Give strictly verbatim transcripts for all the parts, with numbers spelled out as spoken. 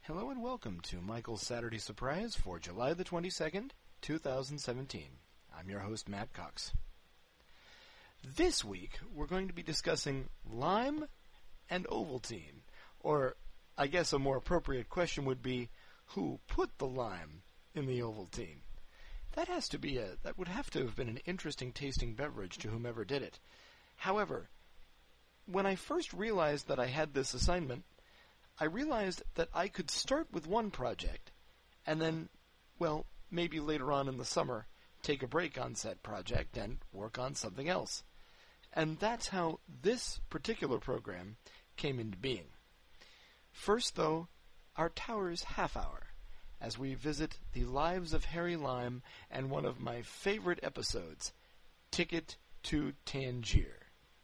Hello and welcome to Michael's Saturday Surprise for July the twenty-second, two thousand seventeen. I'm your host, Matt Cox. This week, we're going to be discussing lime and Ovaltine. Or, I guess a more appropriate question would be, who put the lime in the Ovaltine? That has to be a, that would have to have been an interesting tasting beverage to whomever did it. However, when I first realized that I had this assignment, I realized that I could start with one project, and then, well, maybe later on in the summer, take a break on said project and work on something else. And that's how this particular program came into being. First, though, our Towers Half Hour, as we visit the lives of Harry Lime and one of my favorite episodes, Ticket to Tangier.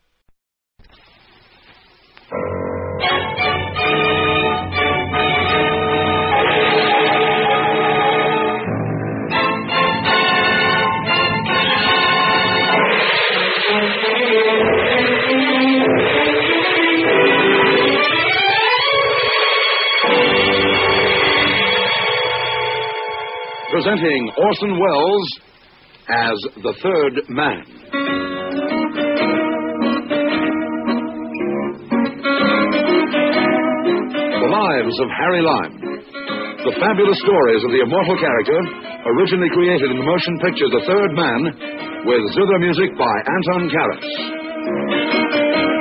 Presenting Orson Welles as the Third Man. The Lives of Harry Lime. The fabulous stories of the immortal character, originally created in the motion picture The Third Man, with zither music by Anton Karas.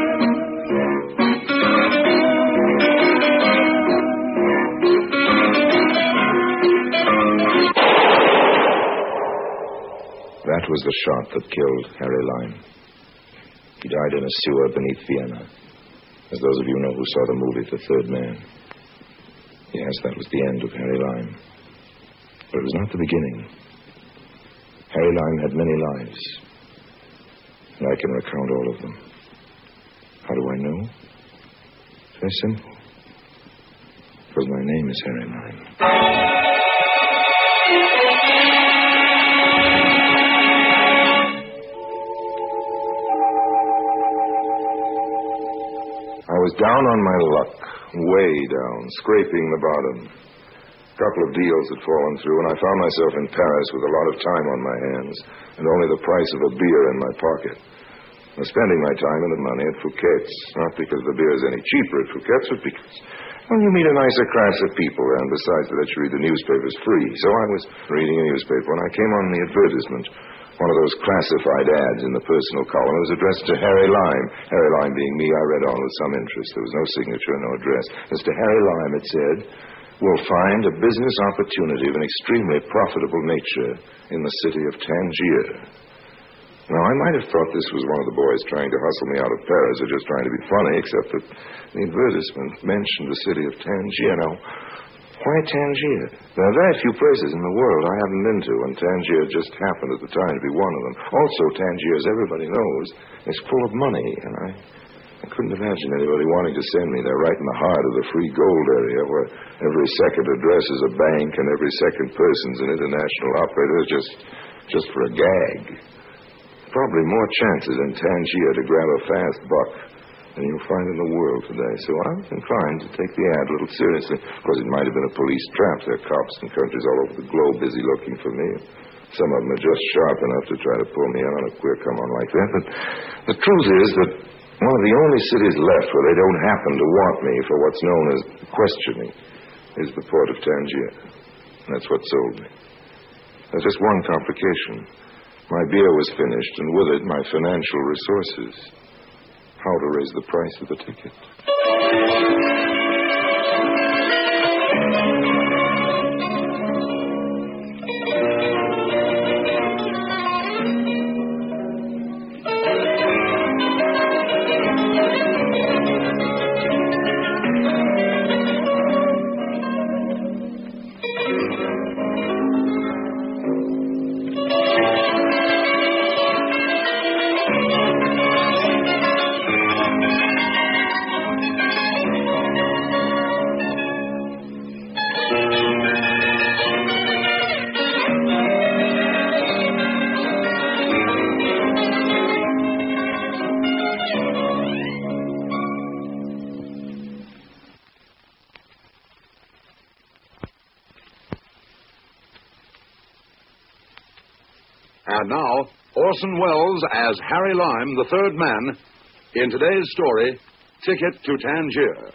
That was the shot that killed Harry Lime. He died in a sewer beneath Vienna. As those of you know who saw the movie The Third Man. Yes, that was the end of Harry Lime. But it was not the beginning. Harry Lime had many lives. And I can recount all of them. How do I know? It's very simple. Because my name is Harry Lime. I was down on my luck, way down, scraping the bottom. A couple of deals had fallen through, and I found myself in Paris with a lot of time on my hands and only the price of a beer in my pocket. I was spending my time and the money at Fouquet's, not because the beer is any cheaper at Fouquet's, but because, well, you meet a nicer class of people, and besides that, you read the newspapers free. So I was reading a newspaper, and I came on the advertisement. One of those classified ads in the personal column. It was addressed to Harry Lime. Harry Lime being me, I read on with some interest. There was no signature, no address. As to Harry Lime, it said, "Will find a business opportunity of an extremely profitable nature in the city of Tangier." Now, I might have thought this was one of the boys trying to hustle me out of Paris or just trying to be funny, except that the advertisement mentioned the city of Tangier. Now, why Tangier? There are very few places in the world I haven't been to, and Tangier just happened at the time to be one of them. Also, Tangier, as everybody knows, is full of money, and I, I couldn't imagine anybody wanting to send me there right in the heart of the free gold area, where every second address is a bank and every second person's an international operator just, just for a gag. Probably more chances in Tangier to grab a fast buck than you'll find in the world today. So I was inclined to take the ad a little seriously. Of course, it might have been a police trap. There are cops in countries all over the globe busy looking for me. Some of them are just sharp enough to try to pull me in on a queer come-on like that. But the truth is that one of the only cities left where they don't happen to want me for what's known as questioning is the port of Tangier. And that's what sold me. There's just one complication. My beer was finished, and with it, my financial resources. How to raise the price of the ticket. And now, Orson Welles as Harry Lime, the third man, in today's story, Ticket to Tangier.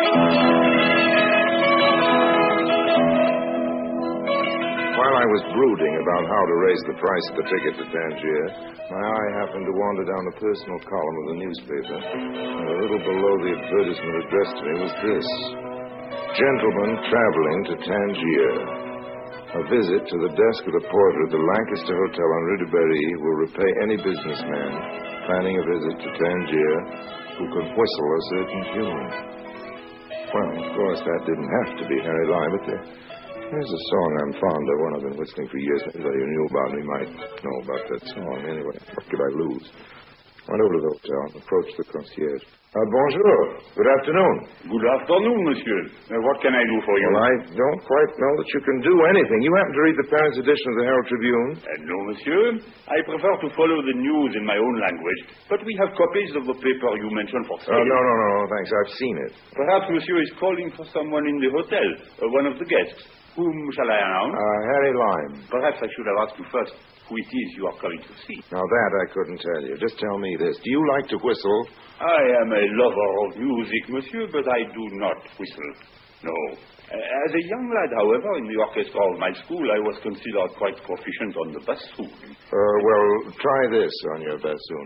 While I was brooding about how to raise the price of the ticket to Tangier, my eye happened to wander down the personal column of the newspaper, and a little below the advertisement addressed to me was this: Gentlemen traveling to Tangier. A visit to the desk of the porter at the Lancaster Hotel on Rue de Berry will repay any businessman planning a visit to Tangier who can whistle a certain tune. Well, of course, that didn't have to be Harry Lime, but there, there's a song I'm fond of, one I've been whistling for years. Anybody who knew about me might know about that song. Anyway, what could I lose? Went over to the hotel and approached the concierge. Uh, bonjour. Good afternoon. Good afternoon, monsieur. Uh, what can I do for you? Well, I don't quite know that you can do anything. You happen to read the Paris edition of the Herald Tribune? Uh, no, monsieur. I prefer to follow the news in my own language, but we have copies of the paper you mentioned for sale. Oh, no, no, no, no, thanks. I've seen it. Perhaps monsieur is calling for someone in the hotel, uh, one of the guests. Whom shall I announce? Uh, Harry Lime. Perhaps I should have asked you first who it is you are coming to see. Now, that I couldn't tell you. Just tell me this. Do you like to whistle? I am a lover of music, monsieur, but I do not whistle. No. Uh, As a young lad, however, in the orchestra of my school, I was considered quite proficient on the bassoon. Uh, well, try this on your bassoon.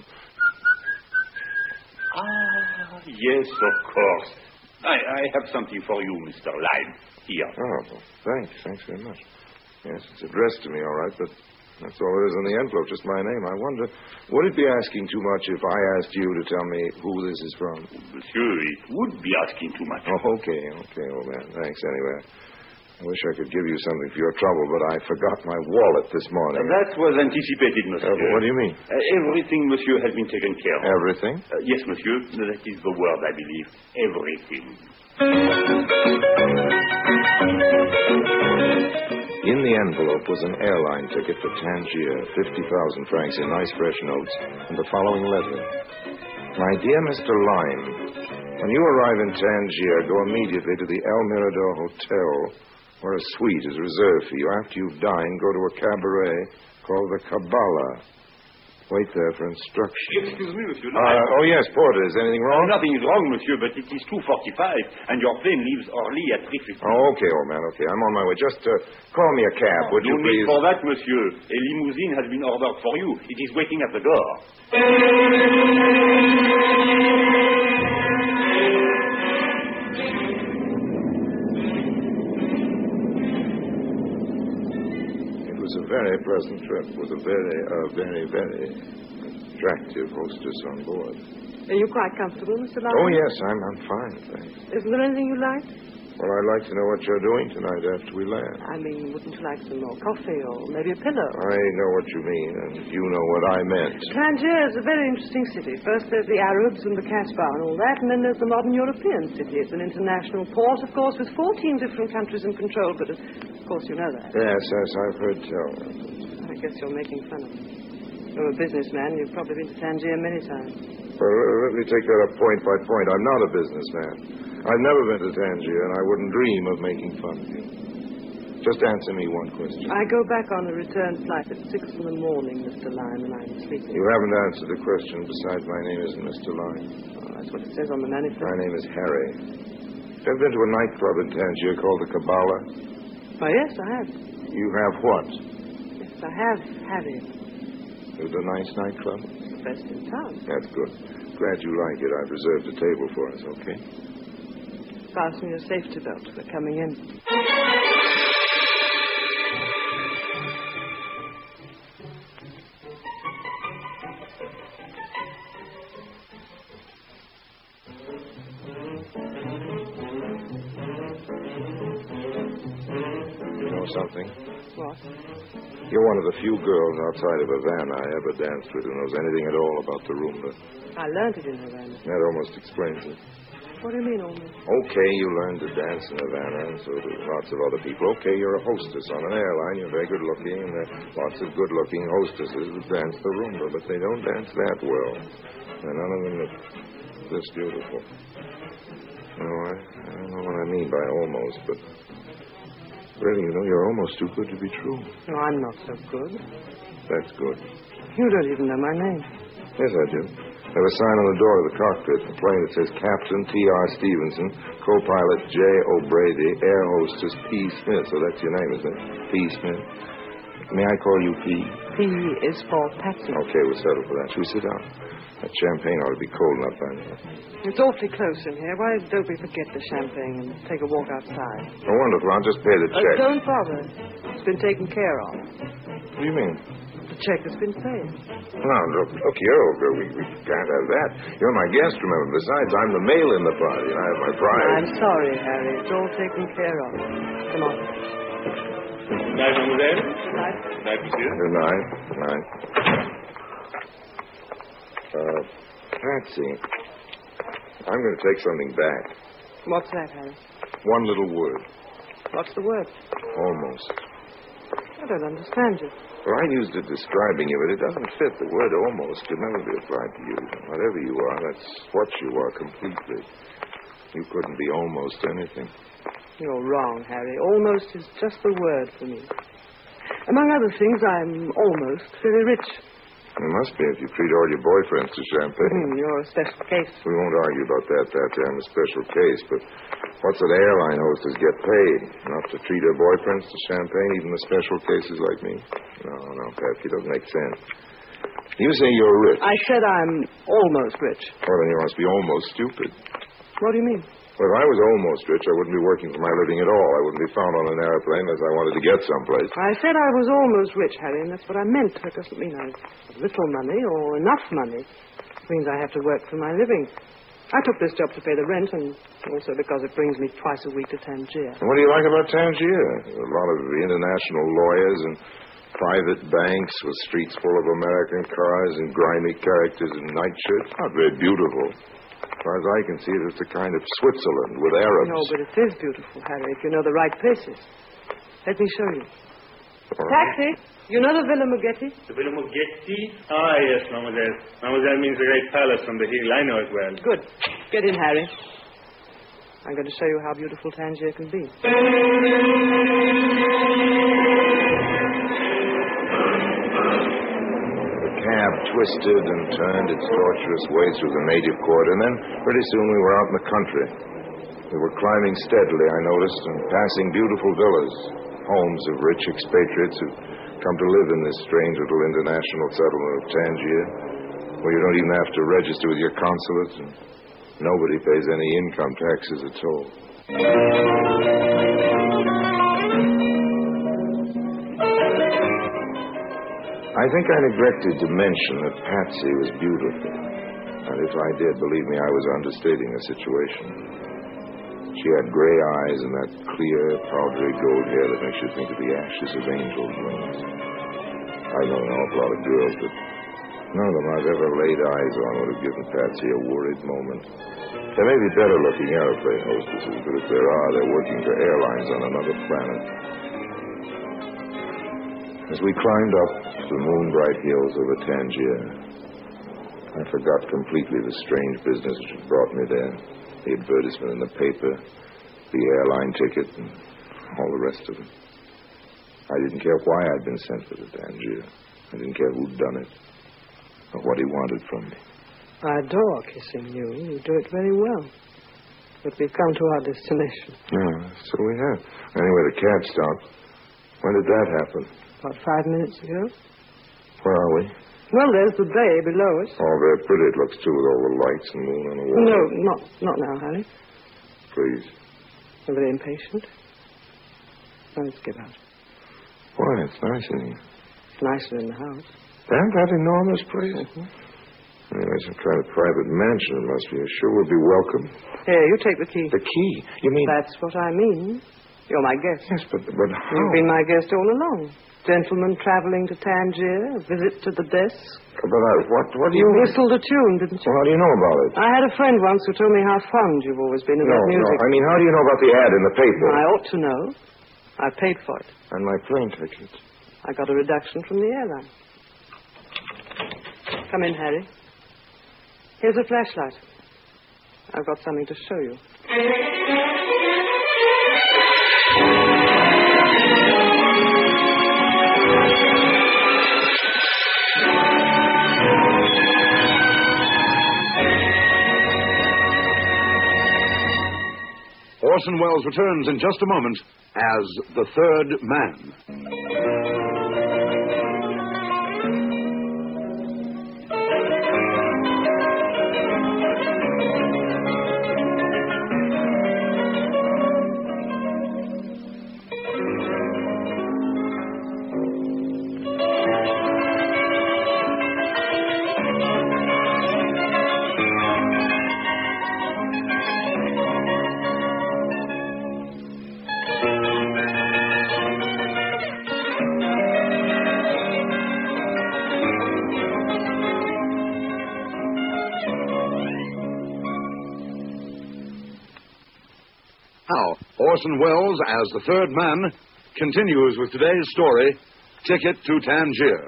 Ah, yes, of course. I, I have something for you, Mister Lime. Here. Oh, well, thanks. Thanks very much. Yes, it's addressed to me, all right, but that's all there is in the envelope, just my name. I wonder, would it be asking too much if I asked you to tell me who this is from? Monsieur, it would be asking too much. Oh, okay, okay, old man. Thanks anyway. I wish I could give you something for your trouble, but I forgot my wallet this morning. Uh, that was anticipated, monsieur. Uh, what do you mean? Uh, everything, monsieur, has been taken care of. Everything? Uh, yes, monsieur. That is the word, I believe. Everything. In the envelope was an airline ticket for Tangier, fifty thousand francs in nice fresh notes, and the following letter. My dear Mister Lime, when you arrive in Tangier, go immediately to the El Mirador Hotel, where a suite is reserved for you. After you've dined, go to a cabaret called the Kabbalah. Wait there for instructions. Excuse me, monsieur. Uh, oh, yes, Porter. Is anything wrong? Nothing is wrong, monsieur, but it is two forty-five, and your plane leaves early at three fifteen. Oh, okay, old man, okay. I'm on my way. Just uh, call me a cab, would you, No please? need for that, monsieur. A limousine has been ordered for you. It is waiting at the door. It was a very pleasant trip with a very, uh, very, very attractive hostess on board. Are you quite comfortable, Mister Lime? Oh, yes, I'm, I'm fine, thanks. Isn't there anything you like? Well, I'd like to know what you're doing tonight after we land. I mean, wouldn't you like some more coffee or maybe a pillow? I know what you mean, and you know what I meant. Tangier is a very interesting city. First there's the Arabs and the Kasbah and all that, and then there's the modern European city. It's an international port, of course, with fourteen different countries in control, but of course you know that. Yes, yes, I've heard tell. I guess you're making fun of me. You're a businessman. You've probably been to Tangier many times. Well, uh, let me take that up point by point. I'm not a businessman. I've never been to Tangier, and I wouldn't dream of making fun of you. Just answer me one question. I go back on the return flight at six in the morning, Mister Lime, and I'm sleeping. You haven't answered the question. Besides, my name isn't Mister Lime. Oh, that's what it says on the manifest. My name is Harry. Ever been to a nightclub in Tangier called the Kabbalah? Oh, yes, I have. You have what? Yes, I have, Harry. It was a nice nightclub? It's the best in town. That's good. Glad you like it. I've reserved a table for us, okay? Fasten your safety belt. We're coming in. You know something? What? You're one of the few girls outside of Havana I ever danced with who knows anything at all about the rumba. I learned it in Havana. That almost explains it. What do you mean, almost? Okay, you learned to dance in Havana, and so do lots of other people. Okay, you're a hostess on an airline. You're very good looking, and there are lots of good looking hostesses who dance the rumba, but they don't dance that well. And none of them are this beautiful. No, I, I don't know what I mean by almost, but really, you know, you're almost too good to be true. No, I'm not so good. That's good. You don't even know my name. Yes, I do. I have a sign on the door of the cockpit, a plane that says Captain T R Stevenson, co-pilot J. O'Brady, air hostess P. Smith. So that's your name, isn't it? P. Smith. May I call you P? P is for Patsy. Okay, we'll settle for that. Shall we sit down? That champagne ought to be cold enough by now. It's awfully close in here. Why don't we forget the champagne and take a walk outside? Oh, wonderful. I'll just pay the Uh, check. don't bother. It's been taken care of. What do you mean? The check has been paid. No, look, look here, old girl. We, we can't have that. You're my guest, remember. Besides, I'm the male in the party, and I have my pride. I'm sorry, Harry. It's all taken care of. Come on. Good night, mademoiselle. Night. Good night, monsieur. Good night. Good night. Uh, Patsy, I'm going to take something back. What's that, Harry? One little word. What's the word? Almost. I don't understand you. Well, I used it describing you, but it doesn't fit. The word almost could never be applied to you. Whatever you are, that's what you are completely. You couldn't be almost anything. You're wrong, Harry. Almost is just the word for me. Among other things, I'm almost very rich. You must be if you treat all your boyfriends to champagne. Mm, you're a special case. We won't argue about that, Patsy. I'm a special case, but what's an airline hostess get paid? Enough to treat her boyfriends to champagne, even the special cases like me? No, no, Patsy, it doesn't make sense. You say you're rich. I said I'm almost rich. Well, then you must be almost stupid. What do you mean? Well, if I was almost rich, I wouldn't be working for my living at all. I wouldn't be found on an airplane unless I wanted to get someplace. I said I was almost rich, Harry, and that's what I meant. That doesn't mean I have little money or enough money. It means I have to work for my living. I took this job to pay the rent, and also because it brings me twice a week to Tangier. And what do you like about Tangier? A lot of international lawyers and private banks with streets full of American cars and grimy characters in nightshirts. Not very beautiful. As far as I can see it, it's a kind of Switzerland with Arabs. No, but it is beautiful, Harry, if you know the right places. Let me show you. All right. Taxi! You know the Villa Muggetti? The Villa Muggetti? Ah, yes, mademoiselle. Mademoiselle means the great palace on the hill. I know it well. Good. Get in, Harry. I'm going to show you how beautiful Tangier can be. Cab twisted and turned its tortuous way through the native quarter, and then pretty soon we were out in the country. We were climbing steadily, I noticed, and passing beautiful villas, homes of rich expatriates who've come to live in this strange little international settlement of Tangier, where you don't even have to register with your consulate, and nobody pays any income taxes at all. I think I neglected to mention that Patsy was beautiful. And if I did, believe me, I was understating the situation. She had gray eyes and that clear, powdery gold hair that makes you think of the ashes of angels' wings. I've known an awful lot of girls, but none of them I've ever laid eyes on would have given Patsy a worried moment. There may be better-looking airplane hostesses, but if there are, they're working for airlines on another planet. As we climbed up the moon-bright hills over Tangier, I forgot completely the strange business which had brought me there. The advertisement in the paper, the airline ticket, and all the rest of it. I didn't care why I'd been sent for to Tangier. I didn't care who'd done it, or what he wanted from me. I adore kissing you. You do it very well. But we've come to our destination. Yeah, so we have. Anyway, the cab stopped. When did that happen? About five minutes ago. Where are we? Well, there's the bay below us. Oh, very pretty it looks, too, with all the lights and moon on the water. No, not not now, Harry. Please. I'm very impatient. Now let's get out. Why, it's nice in here. It's nicer in the house. And that enormous place? Mm-hmm. Anyway, some kind of private mansion it must be. Sure we'll be welcome. Here, you take the key. The key? You mean... That's what I mean. You're my guest. Yes, but, but how? You've been my guest all along. Gentleman traveling to Tangier, a visit to the desk. But I, what, what do you... You mean? whistled a tune, didn't you? Well, how do you know about it? I had a friend once who told me how fond you've always been of No, that music. no. I mean, how do you know about the ad in the paper? I ought to know. I paid for it. And my plane ticket. I got a reduction from the airline. Come in, Harry. Here's a flashlight. I've got something to show you. Orson Welles returns in just a moment as the Third Man. Now, Orson Welles as the Third Man continues with today's story, Ticket to Tangier.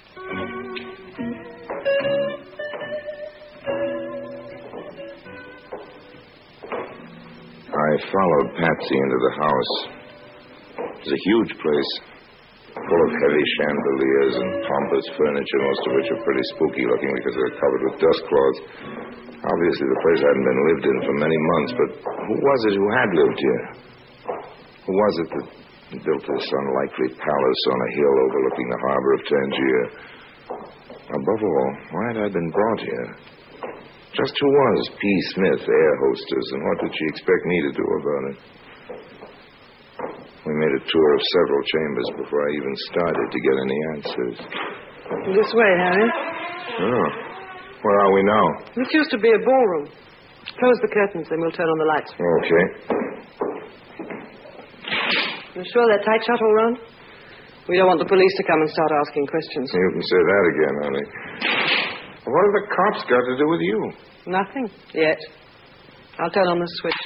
I followed Patsy into the house. It was a huge place, full of heavy chandeliers and pompous furniture, most of which are pretty spooky looking because they're covered with dust cloths. Obviously, the place hadn't been lived in for many months, but who was it who had lived here? Who was it that built this unlikely palace on a hill overlooking the harbor of Tangier? Above all, why had I been brought here? Just who was P. Smith, air hostess, and what did she expect me to do about it? We made a tour of several chambers before I even started to get any answers. This way, Harry. Oh. Where are we now? This used to be a ballroom. Close the curtains, then we'll turn on the lights. Okay. You sure they're tight shut all round? We don't want the police to come and start asking questions. You can say that again, honey. What have the cops got to do with you? Nothing. Yet. I'll turn on the switch.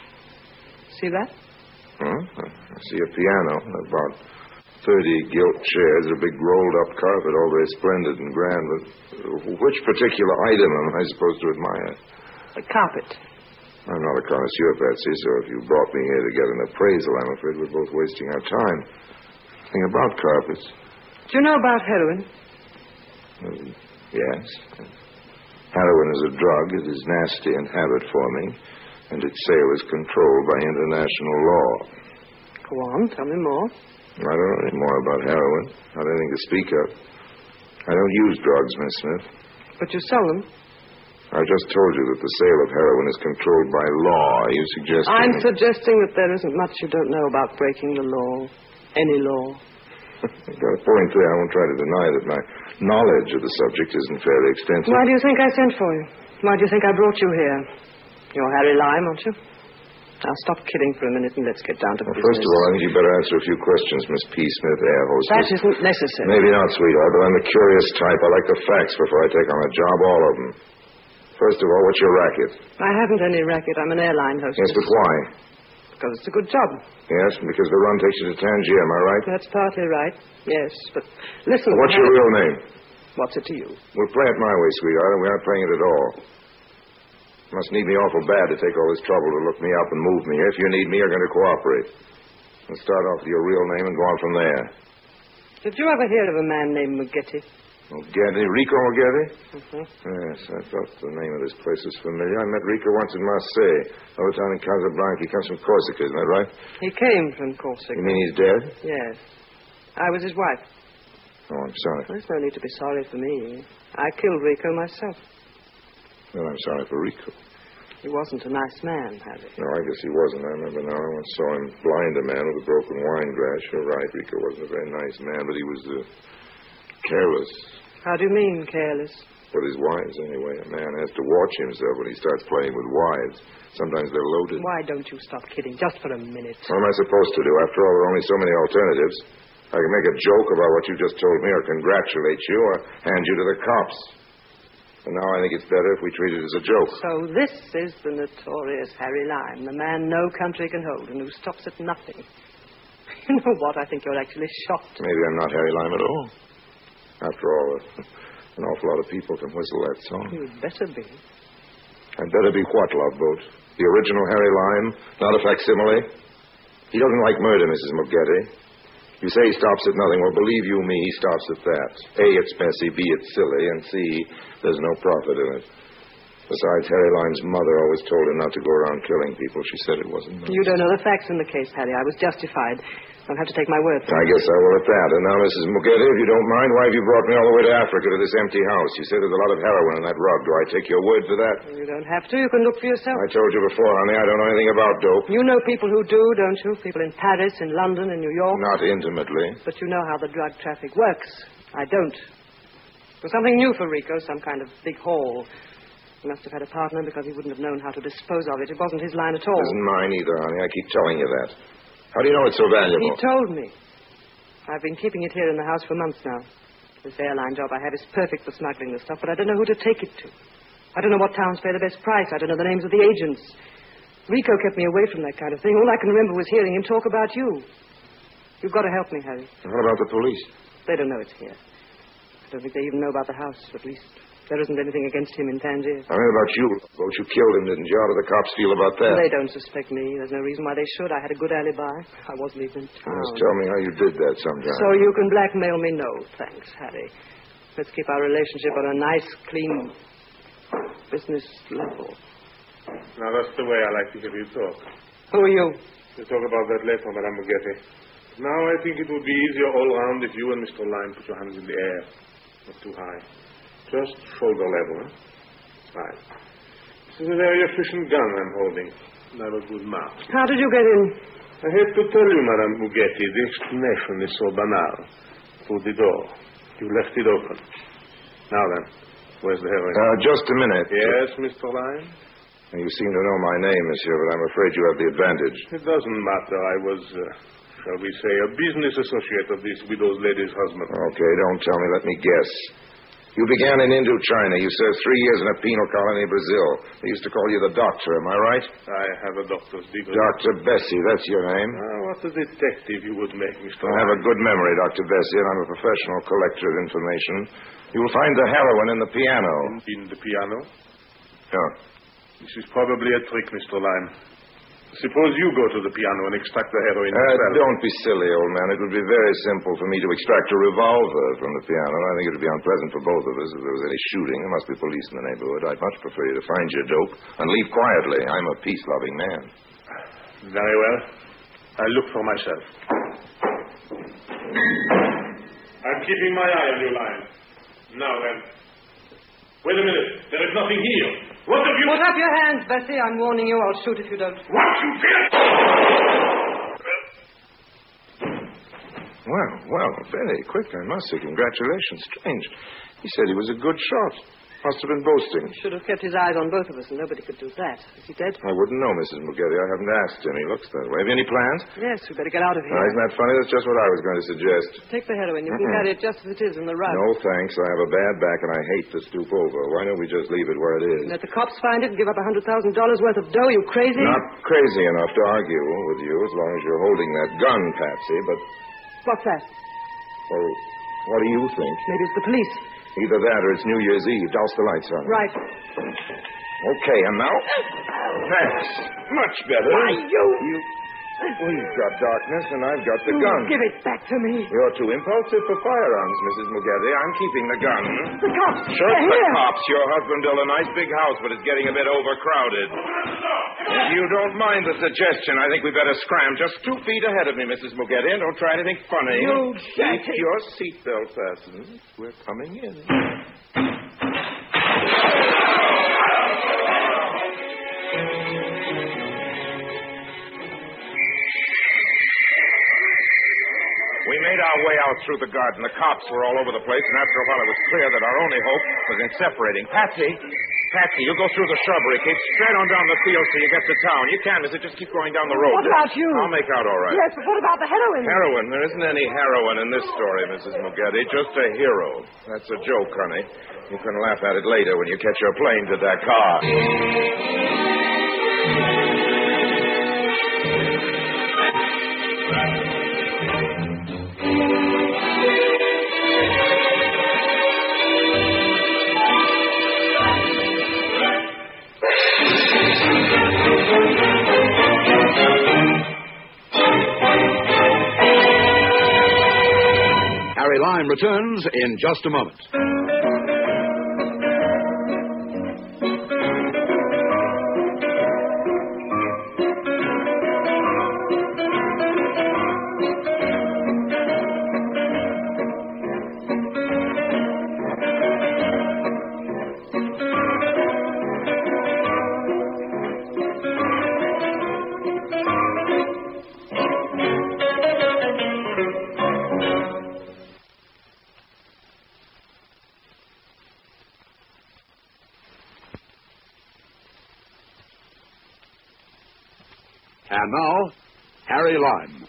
See that? Huh? I see a piano, about thirty gilt chairs, a big rolled-up carpet, all very splendid and grand. But which particular item am I supposed to admire? The carpet. I'm not a connoisseur, Patsy, so if you brought me here to get an appraisal, I'm afraid we're both wasting our time. Think about carpets. Do you know about heroin? Uh, yes. Heroin is a drug. It is nasty in habit for me, and its sale is controlled by international law. Go on, tell me more. I don't know any more about heroin. Not anything to speak of. I don't use drugs, Miss Smith. But you sell them. I just told you that the sale of heroin is controlled by law. Are you suggesting... I'm suggesting that there isn't much you don't know about breaking the law. Any law. You've got a point there. I won't try to deny that my knowledge of the subject isn't fairly extensive. Why do you think I sent for you? Why do you think I brought you here? You're Harry Lime, aren't you? Now stop kidding for a minute and let's get down to well, business. First of all, I think you better answer a few questions, Miss P. Smith, air hostess. That isn't necessary. Maybe not, sweetheart, but I'm the curious type. I like the facts before I take on a job, all of them. First of all, what's your racket? I haven't any racket. I'm an airline hostess. Yes, but why? Because it's a good job. Yes, because the run takes you to Tangier, am I right? That's partly right. Yes, but listen... Well, what's Harry... your real name? What's it to you? We'll play it my way, sweetheart, and we aren't playing it at all. You must need me awful bad to take all this trouble to look me up and move me. If you need me, you're going to cooperate. We'll start off with your real name and go on from there. Did you ever hear of a man named Mugetti? Mugetti? Rico Mugetti? Mm-hmm. Yes, I thought the name of this place was familiar. I met Rico once in Marseille. Another time in Casablanca. He comes from Corsica, isn't that right? He came from Corsica. You mean he's dead? Yes. I was his wife. Oh, I'm sorry. There's no need to be sorry for me. I killed Rico myself. Well, I'm sorry for Rico. He wasn't a nice man, Harry. No, I guess he wasn't. I remember now. I once saw him blind a man with a broken wine glass. You're right. Rico wasn't a very nice man, but he was uh, careless. How do you mean, careless? With his wives, anyway. A man has to watch himself when he starts playing with wives. Sometimes they're loaded. Why don't you stop kidding? Just for a minute. What am I supposed to do? After all, there are only so many alternatives. I can make a joke about what you just told me, or congratulate you, or hand you to the cops. And now I think it's better if we treat it as a joke. So this is the notorious Harry Lime, the man no country can hold and who stops at nothing. You know what? I think you're actually shocked. Maybe I'm not Harry Lime at all. After all, uh, an awful lot of people can whistle that song. You'd better be. I'd better be what, Love Boat? The original Harry Lime, not a facsimile? He doesn't like murder, Missus Mugetti. You say he stops at nothing. Well, believe you me, he stops at that. A, it's messy. B, it's silly. And C, there's no profit in it. Besides, Harry Lime's mother always told him not to go around killing people. She said it wasn't nice. You don't know the facts in the case, Harry. I was justified. I'll have to take my word for it. I guess I will at that. And now, Missus Muggetti, if you don't mind, why have you brought me all the way to Africa to this empty house? You say there's a lot of heroin in that rug. Do I take your word for that? You don't have to. You can look for yourself. I told you before, honey, I don't know anything about dope. You know people who do, don't you? People in Paris, in London, in New York. Not intimately. But you know how the drug traffic works. I don't. It was something new for Rico, some kind of big haul. He must have had a partner because he wouldn't have known how to dispose of it. It wasn't his line at all. It isn't mine either, honey. I keep telling you that. How do you know it's so valuable? He told me. I've been keeping it here in the house for months now. This airline job I have is perfect for smuggling the stuff, but I don't know who to take it to. I don't know what towns pay the best price. I don't know the names of the agents. Rico kept me away from that kind of thing. All I can remember was hearing him talk about you. You've got to help me, Harry. What about the police? They don't know it's here. I don't think they even know about the house, at least. There isn't anything against him in Tangier. I mean about you. About you killed him, didn't you? How do the cops feel about that? They don't suspect me. There's no reason why they should. I had a good alibi. I wasn't even in town. Just tell me how you did that sometime. So you can blackmail me? No, thanks, Harry. Let's keep our relationship on a nice, clean business level. Now, that's the way I like to hear you talk. Who are you? You talk about that letter, Madame Muggetti. Now, I think it would be easier all round if you and Mister Lime put your hands in the air. Not too high. Just shoulder level, huh? Right. This is a very efficient gun I'm holding. And I have a good mouth. How did you get in? I hate to tell you, Madame Muggetti, the explanation is so banal. Through the door. You left it open. Now then, where's the heroin? Uh, just a minute. Yes, Mister Lime? You seem to know my name, monsieur, but I'm afraid you have the advantage. It doesn't matter. I was, uh, shall we say, a business associate of this widow's lady's husband. Okay, don't tell me. Let me guess. You began in Indochina. You served three years in a penal colony in Brazil. They used to call you the doctor, am I right? I have a doctor's degree. Doctor Bessie, that's your name? Ah, what a detective you would make, Mister I have a good memory, Doctor Bessie, and I'm a professional collector of information. You will find the heroin in the piano. In the piano? Yeah. This is probably a trick, Mister Lime. Suppose you go to the piano and extract the heroin Uh, yourself. don't be silly, old man. It would be very simple for me to extract a revolver from the piano. I think it would be unpleasant for both of us if there was any shooting. There must be police in the neighborhood. I'd much prefer you to find your dope and leave quietly. I'm a peace-loving man. Very well. I'll look for myself. I'm keeping my eye on you, Lime. Now then. Wait a minute. There is nothing here. What have you... Put up your hands, Bessie. I'm warning you. I'll shoot if you don't. What, you did? Well, well, very quick, I must say. Congratulations. Strange. He said he was a good shot. Must have been boasting. He should have kept his eyes on both of us, and nobody could do that. Is he dead? I wouldn't know, Missus Muggetti. I haven't asked him. He looks that way. Have you any plans? Yes, we better get out of here. Oh, isn't that funny? That's just what I was going to suggest. Take the heroin. You Mm-mm. can carry it just as it is in the rug. No, thanks. I have a bad back, and I hate to stoop over. Why don't we just leave it where it is? Let the cops find it and give up a hundred thousand dollars worth of dough. You crazy? Not crazy enough to argue with you as long as you're holding that gun, Patsy, but... What's that? Well, what do you think? Maybe it's the police. Either that or it's New Year's Eve. Douse the lights on. Right. Okay, and now? Thanks. Much better. Why, you... You... We've got darkness, and I've got the Ooh, gun. Give it back to me. You're too impulsive for firearms, Missus Muggetti. I'm keeping the gun. The cops. Sure, They're the here. cops. Your husband built a nice big house, but it's getting a bit overcrowded. If you don't mind the suggestion, I think we better scram just two feet ahead of me, Missus Muggetti, and don't try anything funny. You Keep dirty- your seatbelt fastened. We're coming in. We made our way out through the garden. The cops were all over the place, and after a while it was clear that our only hope was in separating. Patsy, Patsy, you go through the shrubbery. Keep straight on down the field till you get to town. You can't miss it. Just keep going down the road. What about you? I'll make out all right. Yes, but what about the heroin? Heroin? There isn't any heroin in this story, Missus Muggetti. Just a hero. That's a joke, honey. You can laugh at it later when you catch your plane to Dakar. Harry Lime returns in just a moment. And now, Harry Lime.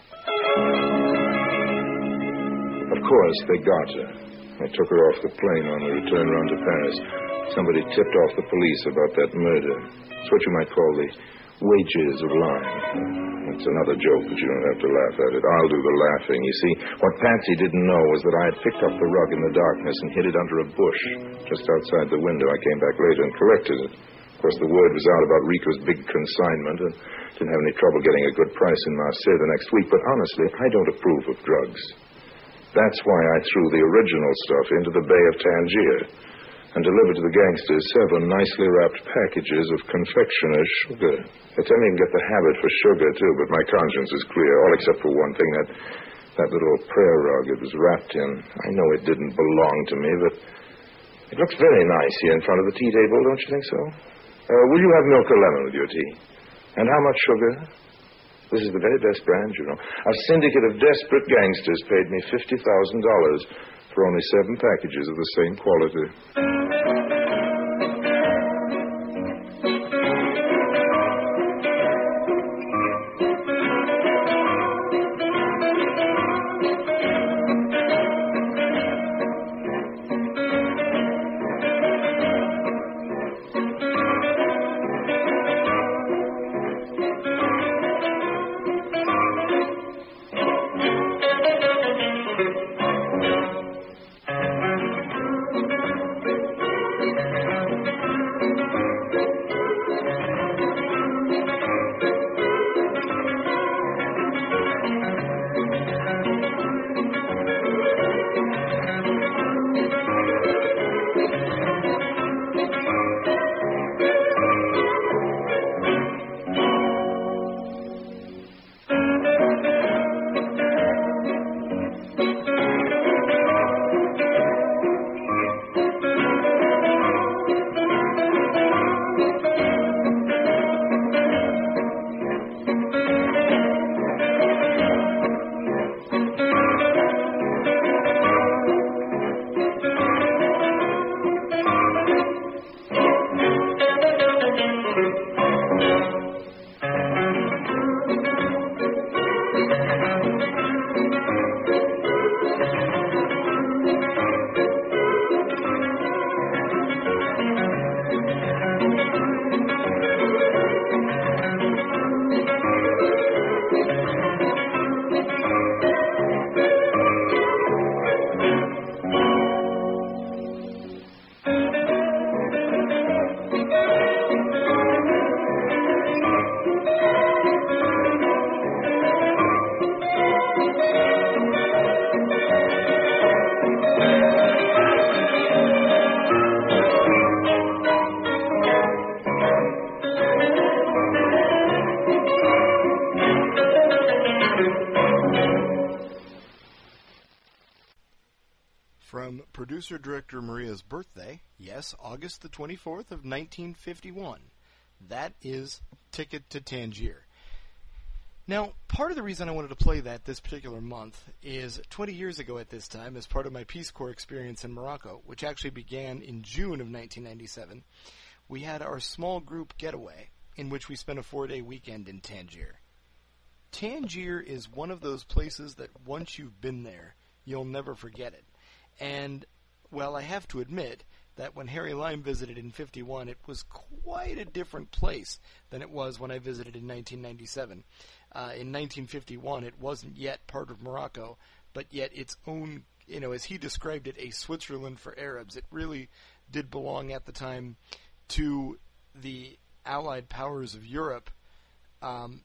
Of course, they got her. I took her off the plane on the return round to Paris. Somebody tipped off the police about that murder. It's what you might call the wages of lying. It's another joke, but you don't have to laugh at it. I'll do the laughing. You see, what Patsy didn't know was that I had picked up the rug in the darkness and hid it under a bush just outside the window. I came back later and collected it. Of course, the word was out about Rico's big consignment, and didn't have any trouble getting a good price in Marseille the next week. But honestly, I don't approve of drugs. That's why I threw the original stuff into the Bay of Tangier and delivered to the gangsters seven nicely wrapped packages of confectioner's sugar. They tell me you can get the habit for sugar, too, but my conscience is clear, all except for one thing, that that little prayer rug it was wrapped in. I know it didn't belong to me, but it looks very nice here in front of the tea table, don't you think so? Uh, will you have milk or lemon with your tea? And how much sugar? This is the very best brand, you know. A syndicate of desperate gangsters paid me fifty thousand dollars for only seven packages of the same quality. From producer-director Maria's birthday, yes, August the twenty-fourth of nineteen fifty-one. That is Ticket to Tangier. Now, part of the reason I wanted to play that this particular month is twenty years ago at this time, as part of my Peace Corps experience in Morocco, which actually began in June of nineteen ninety-seven, we had our small group getaway in which we spent a four-day weekend in Tangier. Tangier is one of those places that once you've been there, you'll never forget it. And, well, I have to admit that when Harry Lime visited in fifty-one, it was quite a different place than it was when I visited in nineteen ninety-seven. Uh, in nineteen fifty-one, it wasn't yet part of Morocco, but yet its own, you know, as he described it, a Switzerland for Arabs. It really did belong at the time to the Allied powers of Europe. Um,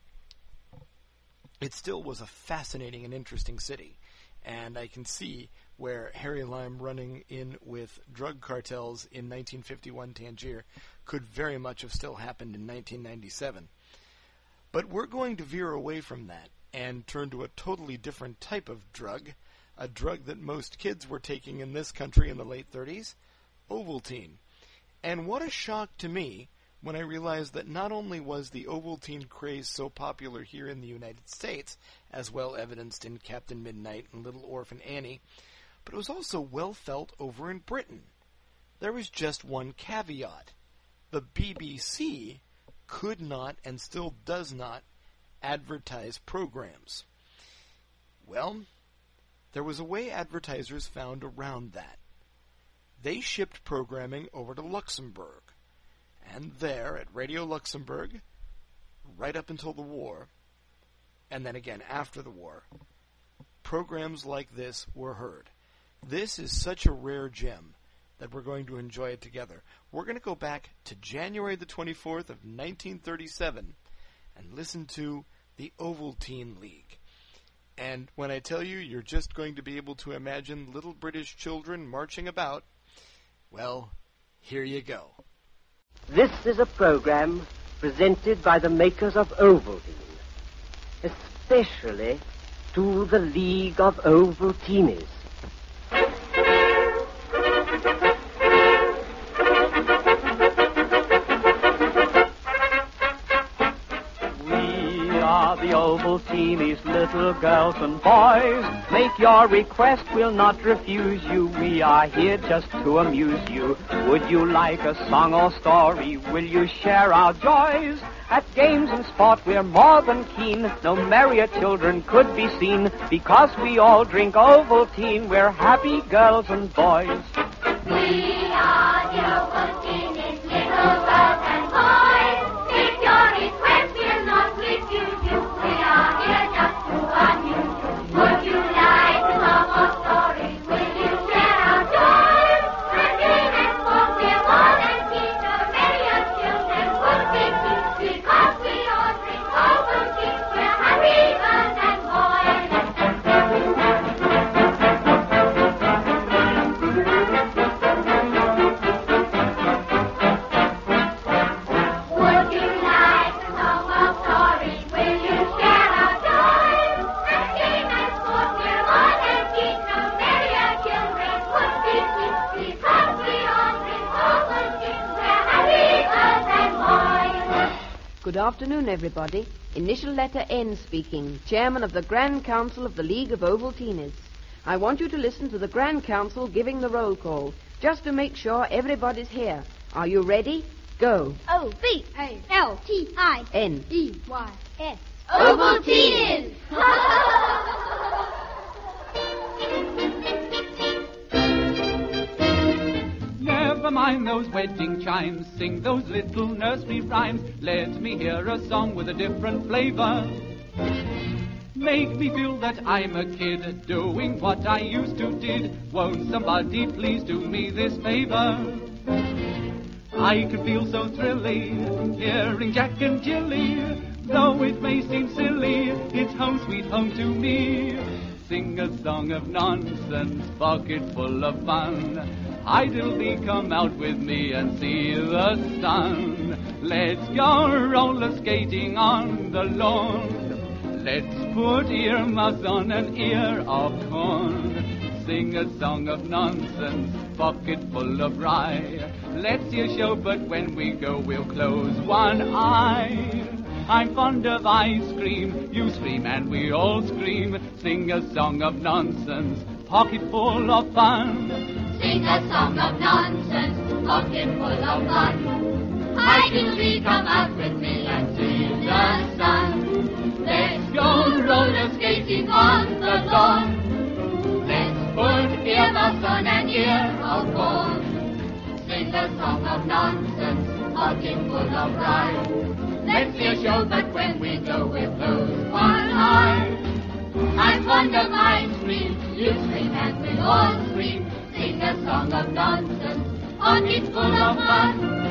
it still was a fascinating and interesting city. And I can see where Harry Lime running in with drug cartels in nineteen fifty-one Tangier could very much have still happened in nineteen ninety-seven. But we're going to veer away from that and turn to a totally different type of drug, a drug that most kids were taking in this country in the late thirties, Ovaltine. And what a shock to me when I realized that not only was the Ovaltine craze so popular here in the United States, as well evidenced in Captain Midnight and Little Orphan Annie, but it was also well felt over in Britain. There was just one caveat. The B B C could not and still does not advertise programs. Well, there was a way advertisers found around that. They shipped programming over to Luxembourg, and there at Radio Luxembourg, right up until the war, and then again after the war, programs like this were heard. This is such a rare gem that we're going to enjoy it together. We're going to go back to January the twenty-fourth of nineteen thirty-seven and listen to the Ovaltine League. And when I tell you you're just going to be able to imagine little British children marching about, well, here you go. This is a program presented by the makers of Ovaltine, especially to the League of Ovaltinis. The Ovaltinis, little girls and boys, make your request, we'll not refuse you. We are here just to amuse you. Would you like a song or story? Will you share our joys? At games and sport we're more than keen. No merrier children could be seen. Because we all drink Ovaltine, we're happy girls and boys. We are the Ovaltinis, little girls and boys. Make your request, we'll not refuse you. We are here just to amuse you. Would you like a song or story? Will you share our joys? At game and sport we're more than keen. No merrier children would be seen. Because we all drink Ovaltine, we're happy girls and boys. Would you like a song or story? Will you share our joys? At game and sport we're more than keen. No merrier children would be seen. Because we all drink Ovaltine, we're happy girls and boys. Good afternoon, everybody. Initial letter N speaking, Chairman of the Grand Council of the League of Ovaltinis. I want you to listen to the Grand Council giving the roll call, just to make sure everybody's here. Are you ready? Go. O V A L T I N. E Y S. Ovaltines! Never mind those wedding chimes, sing those little nursery rhymes. Let me hear a song with a different flavor. Make me feel that I'm a kid, doing what I used to did. Won't somebody please do me this favor? I can feel so thrilly, hearing Jack and Jilly. Though it may seem silly, it's home sweet home to me. Sing a song of nonsense, pocket full of fun. Idly come out with me and see the sun. Let's go roller skating on the lawn. Let's put earmuffs on an ear of corn. Sing a song of nonsense, pocket full of rye. Let's see a show, but when we go, we'll close one eye. I'm fond of ice cream, you scream and we all scream. Sing a song of nonsense, pocket full of fun. Sing a song of nonsense, pocket full of fun. Idly come out with me and see the sun. Let's go roller skating on the lawn. Let's put earmuffs on an ear of corn. Sing a song of nonsense, pocket full of rye. Let's see a show, but when we go, we'll close one eye. I'm fond of ice cream, you scream and we all scream. Sing a song of nonsense, pocket full of fun.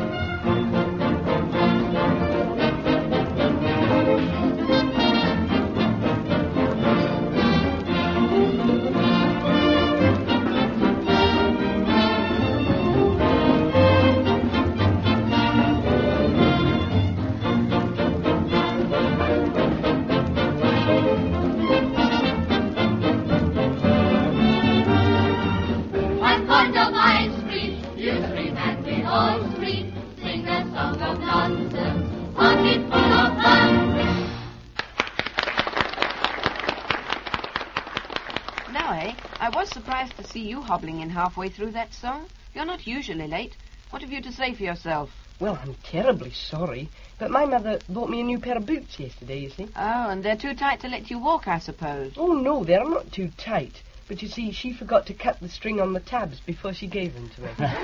To see you hobbling in halfway through that song. You're not usually late. What have you to say for yourself? Well, I'm terribly sorry, but my mother bought me a new pair of boots yesterday, you see. Oh, and they're too tight to let you walk, I suppose. Oh, no, they're not too tight. But you see, she forgot to cut the string on the tabs before she gave them to me. Did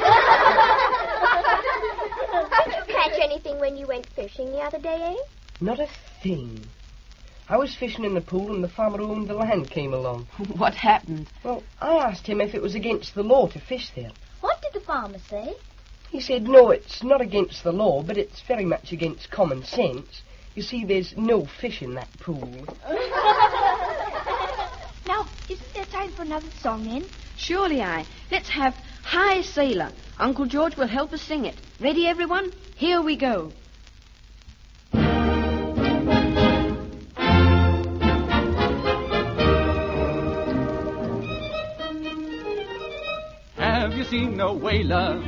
you catch anything when you went fishing the other day, eh? Not a thing. I was fishing in the pool and the farmer who owned the land came along. What happened? Well, I asked him if it was against the law to fish there. What did the farmer say? He said, no, it's not against the law, but it's very much against common sense. You see, there's no fish in that pool. Now, isn't there time for another song, then? Surely I. Let's have High Sailor. Uncle George will help us sing it. Ready, everyone? Here we go. Have you seen a whaler?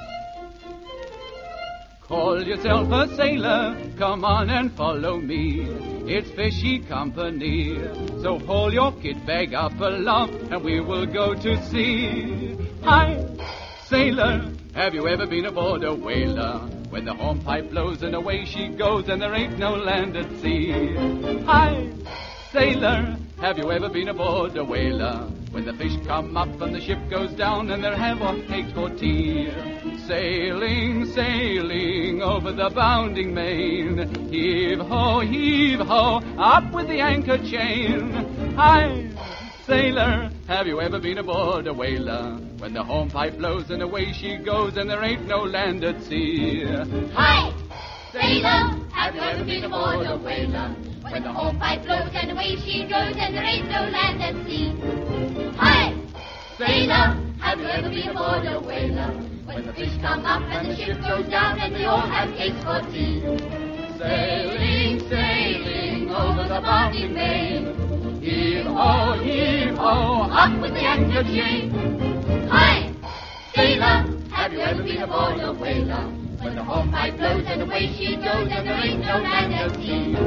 Call yourself a sailor, come on and follow me. It's fishy company, so haul your kit bag up aloft and we will go to sea. Hi, sailor, have you ever been aboard a whaler? When the hornpipe blows and away she goes and there ain't no land at sea. Hi, sailor, have you ever been aboard a whaler? When the fish come up and the ship goes down and they're havoc eggs for tea. Sailing, sailing over the bounding main. Heave ho, heave ho, up with the anchor chain. Hi, sailor, have you ever been aboard a whaler? When the hornpipe blows and away she goes and there ain't no land at sea. Hi, sailor, have you ever been aboard a whaler? When the hornpipe blows and away she goes and there ain't no land at sea. Hi, sailor, have you ever been aboard a whaler? When the fish come up and the ship goes down and we all have cakes for tea. Sailing, sailing over the bounding main. Heave ho, heave ho, up with the anchor chain. Hi, sailor, have you ever been aboard a whaler? When the hornpipe blows and away she goes and there ain't no land at sea.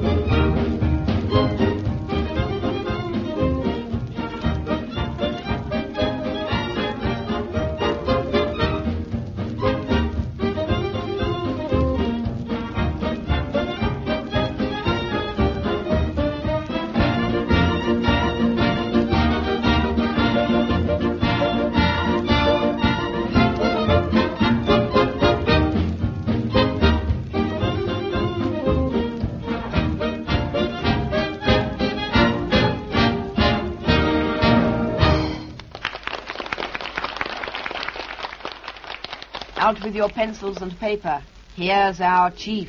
Out with your pencils and paper. Here's our chief.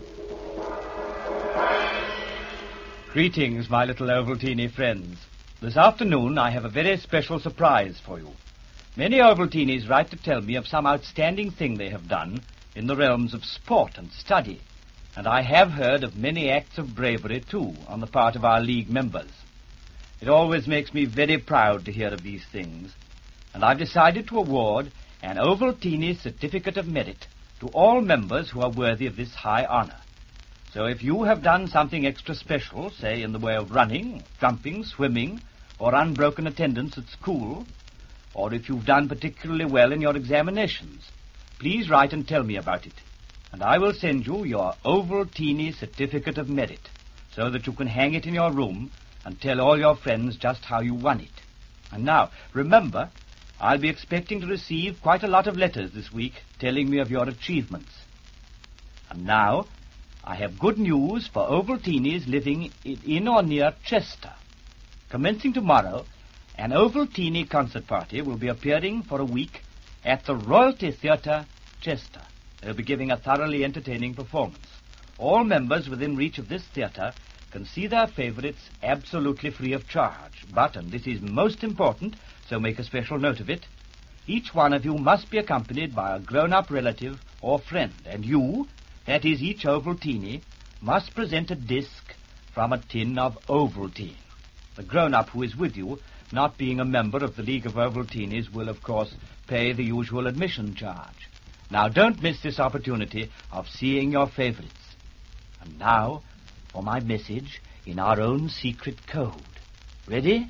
Greetings, my little Ovaltine friends. This afternoon I have a very special surprise for you. Many Ovaltines write to tell me of some outstanding thing they have done in the realms of sport and study, and I have heard of many acts of bravery, too, on the part of our League members. It always makes me very proud to hear of these things, and I've decided to award an Ovaltine Certificate of Merit to all members who are worthy of this high honor. So if you have done something extra special, say in the way of running, jumping, swimming, or unbroken attendance at school, or if you've done particularly well in your examinations, please write and tell me about it, and I will send you your Ovaltine Certificate of Merit, so that you can hang it in your room and tell all your friends just how you won it. And now, remember, I'll be expecting to receive quite a lot of letters this week telling me of your achievements. And now, I have good news for Ovaltines living in or near Chester. Commencing tomorrow, an Ovaltine concert party will be appearing for a week at the Royalty Theatre, Chester. They'll be giving a thoroughly entertaining performance. All members within reach of this theatre can see their favorites absolutely free of charge. But, and this is most important, so make a special note of it, each one of you must be accompanied by a grown-up relative or friend, and you, that is each Ovaltine, must present a disc from a tin of Ovaltine. The grown-up who is with you, not being a member of the League of Ovaltines, will, of course, pay the usual admission charge. Now, don't miss this opportunity of seeing your favorites. And now, for my message in our own secret code. Ready?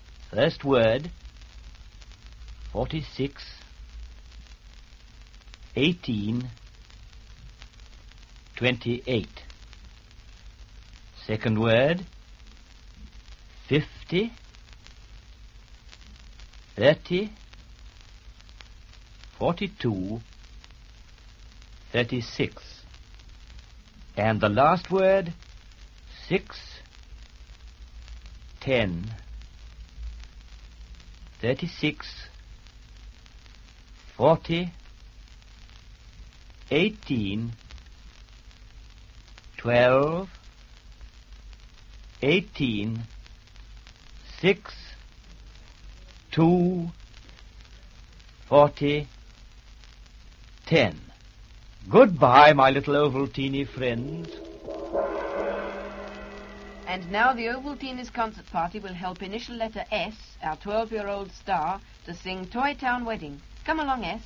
First word, forty-six, eighteen, twenty-eight. Second word, fifty, thirty, forty-two, thirty-six. And the last word, six, ten, thirty-six, forty, eighteen, twelve, eighteen, six, two, forty, ten. Goodbye, my little Ovaltine friends. And now the Ovaltines concert party will help initial letter S, our twelve-year-old star, to sing Toy Town Wedding. Come along, S.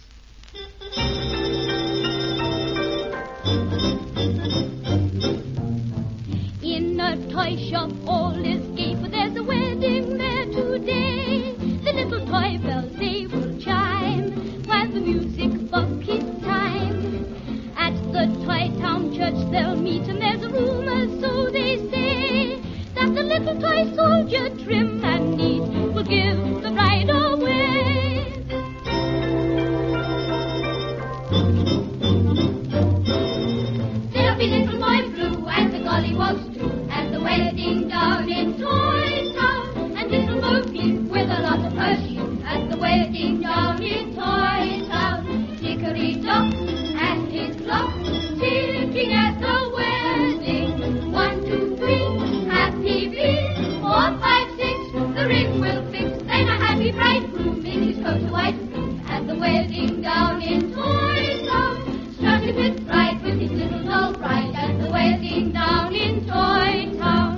In a toy shop all is gay, for there's a wedding there today. The little toy bells, they will chime, while the music box keeps time. At the Toy Town church they'll meet, and there's a rumor, so they say, that the little toy soldier, trim and neat, will give the bride away. There'll be little boy blue, and the gollywogs too, and the wedding down in Toy Town, and little Bo Peep with a lot of perfume, at the wedding down in Toy Town. Dickory-dock and his clock ticking at the wedding. One, two, three, happy bees. Four, five, six, the ring will fix. Then a happy bridegroom in his coat of white plume, at the wedding down in Toy Town. Strutting with pride with his little doll bride, at the wedding down in Toy Town.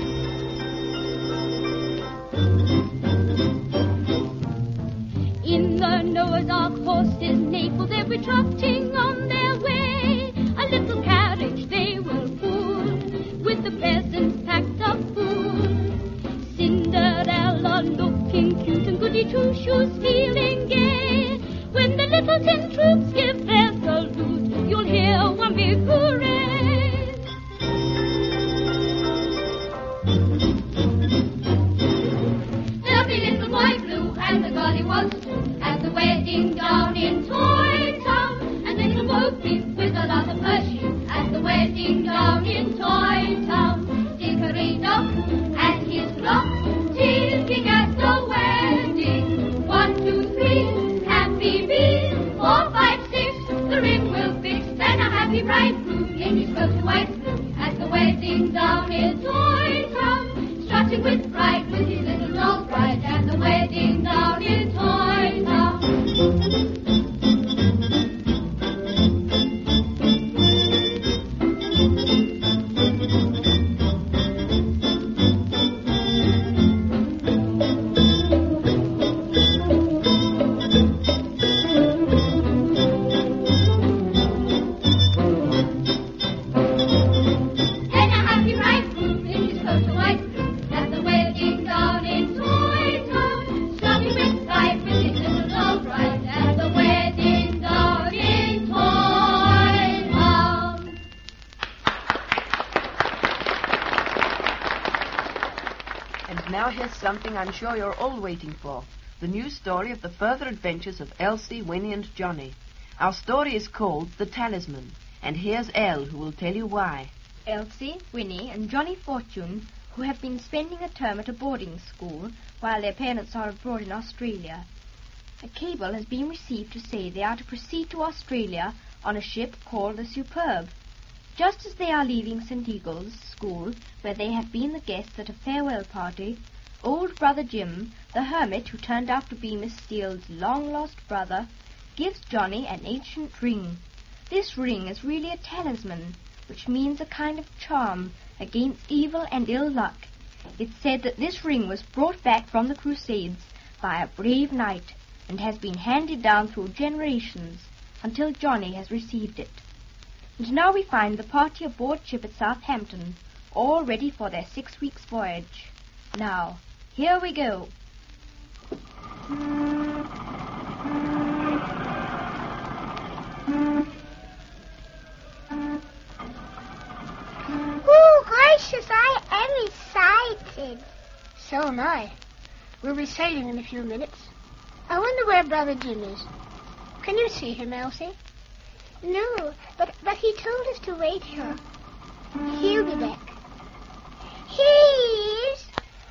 In the Noah's Ark horses neigh, for they'll be trotting on their way. A little carriage they will pull, with the presents packed up full. Cinderella looking cute, and Goody Two-Shoes feeling gay. When the little tin troops give their salute, you'll hear one big hooray. There'll be little boy blue and the gollywogs too, at the wedding down in Toy Town, and little Bo Peep with a lot of perfume, at the wedding down in Toy Town. Dickory-dock and his clock ticking at the wedding. One, two, three, happy bees. Four, five, six, the ring will fix. Then a happy bridegroom in his coat of white plume, at the wedding down in Toy Town. Strutting with pride with his little doll bride, at the wedding down in Toy Town. Then a happy bridegroom in his coat of white plume, at the wedding down in Toy Town. Strutting with pride with his little doll bride, at the wedding down in Toy Town. And now here's something I'm sure you're all waiting for. The new story of the further adventures of Elsie, Winnie, and Johnny. Our story is called The Talisman, and here's Elle, who will tell you why. Elsie, Winnie, and Johnny Fortune, who have been spending a term at a boarding school while their parents are abroad in Australia. A cable has been received to say they are to proceed to Australia on a ship called the Superb. Just as they are leaving Saint Eagle's school, where they have been the guests at a farewell party, old Brother Jim, the hermit who turned out to be Miss Steele's long-lost brother, gives Johnny an ancient ring. This ring is really a talisman, which means a kind of charm against evil and ill luck. It's said that this ring was brought back from the Crusades by a brave knight, and has been handed down through generations until Johnny has received it. And now we find the party aboard ship at Southampton, all ready for their six weeks' voyage. Now, here we go. gracious, I am excited. So am I. We'll be sailing in a few minutes. I wonder where Brother Jim is. Can you see him, Elsie? No, but but he told us to wait here. He'll be back. He's...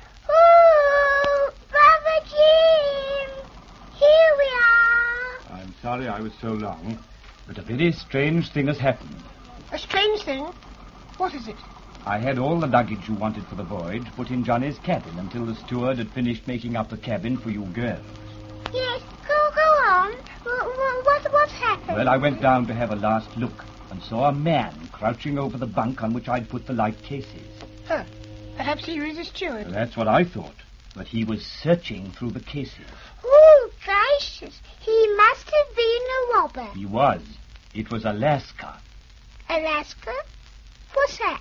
Oh, Brother Jim! Here we are. I'm sorry I was so long, but a very strange thing has happened. A strange thing? What is it? I had all the luggage you wanted for the voyage put in Johnny's cabin until the steward had finished making up the cabin for you girls. Yes, go go on. What, what, what's happened? Well, I went down to have a last look and saw a man crouching over the bunk on which I'd put the light cases. Huh. Perhaps he was a steward. Well, that's what I thought. But he was searching through the cases. Oh, gracious. He must have been a robber. He was. It was Alaska. Alaska? What's that?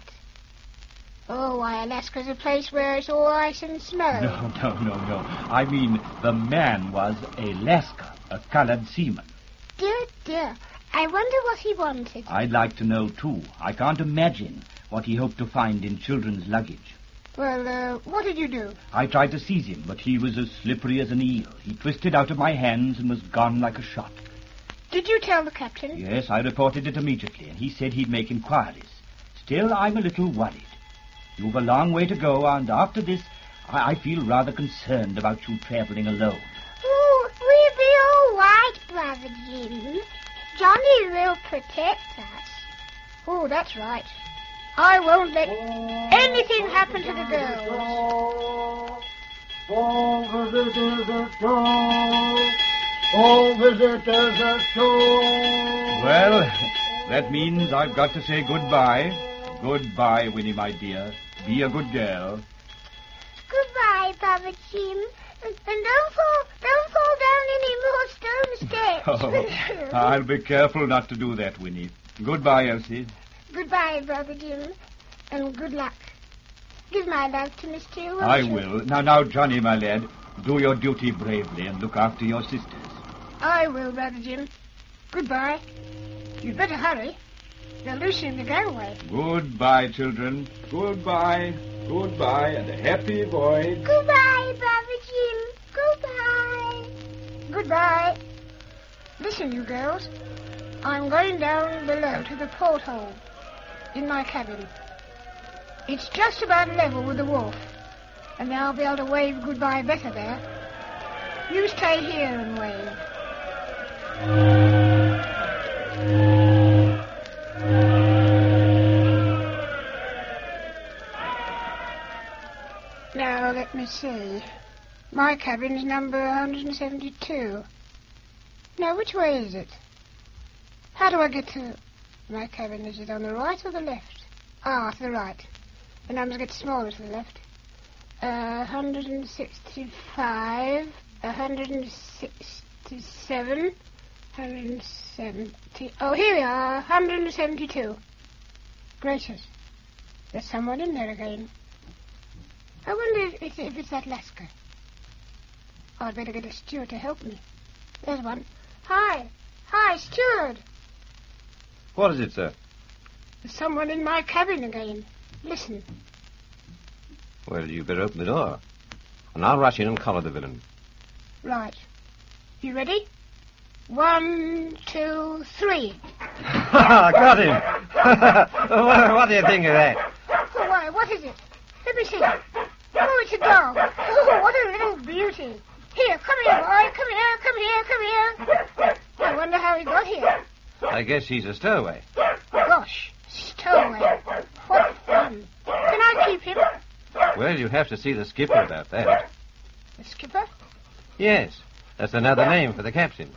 Oh, why, Alaska's a place where it's all ice and snow. No, no, no, no. I mean, the man was Alaska, a colored seaman. Dear, dear. I wonder what he wanted. I'd like to know, too. I can't imagine what he hoped to find in children's luggage. Well, uh, what did you do? I tried to seize him, but he was as slippery as an eel. He twisted out of my hands and was gone like a shot. Did you tell the captain? Yes, I reported it immediately, and he said he'd make inquiries. Still, I'm a little worried. You've a long way to go, and after this, I, I feel rather concerned about you traveling alone. Oh, we'll be all right, Brother Jim. Johnny will protect us. Oh, that's right. I won't let anything happen to the girls. All visitors at shore. All visitors at shore. Well, that means I've got to say goodbye. Goodbye, Winnie, my dear. Be a good girl. Goodbye, Brother Jim. And, and don't fall, don't fall down any more stone steps. Oh, I'll be careful not to do that, Winnie. Goodbye, Elsie. Goodbye, Brother Jim. And good luck. Give my love to Miss Teal. I will. Now, now, Johnny, my lad, do your duty bravely and look after your sisters. I will, Brother Jim. Goodbye. You'd better hurry. They're loosing the gangway. Goodbye, children. Goodbye. Goodbye, and a happy voyage. Goodbye, Brother Jim. Goodbye. Goodbye. Listen, you girls. I'm going down below to the porthole in my cabin. It's just about level with the wharf, and I'll be able to wave goodbye better there. You stay here and wave. Now, let me see. My cabin's number one seventy-two. Now, which way is it? How do I get to my cabin? Is it on the right or the left? Ah, to the right. The numbers get smaller to the left. Uh, one sixty-five, one sixty-seven, one seventy... Oh, here we are, one seventy-two. Gracious. There's someone in there again. I wonder if, if, if it's that Lascar. Oh, I'd better get a steward to help me. There's one. Hi. Hi, steward. What is it, sir? There's someone in my cabin again. Listen. Well, you better open the door. And I'll rush in and collar the villain. Right. You ready? One, two, three. Got him. what, what do you think of that? Oh, why, what is it? Let me see. Oh, it's a dog. Oh, what a little beauty. Here, come here, boy. Come here, come here, come here. I wonder how he got here. I guess he's a stowaway. Gosh, stowaway. What fun. Can I keep him? Well, you have to see the skipper about that. The skipper? Yes, that's another name for the captain.